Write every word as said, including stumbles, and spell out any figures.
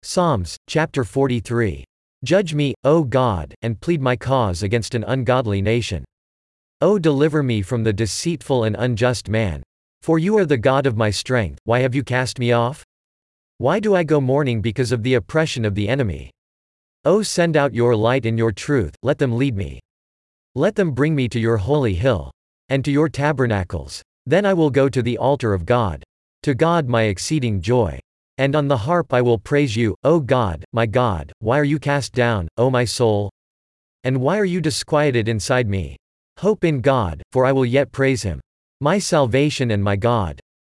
Psalms, chapter forty-three. Judge me, O God, and plead my cause against an ungodly nation. O deliver me from the deceitful and unjust man. For you are the God of my strength, why have you cast me off? Why do I go mourning because of the oppression of the enemy? O send out your light and your truth, let them lead me. Let them bring me to your holy hill, and to your tabernacles. Then I will go to the altar of God, to God my exceeding joy. And on the harp I will praise you, O God, my God. Why are you cast down, O my soul? And why are you disquieted inside me? Hope in God, for I will yet praise him, my salvation and my God.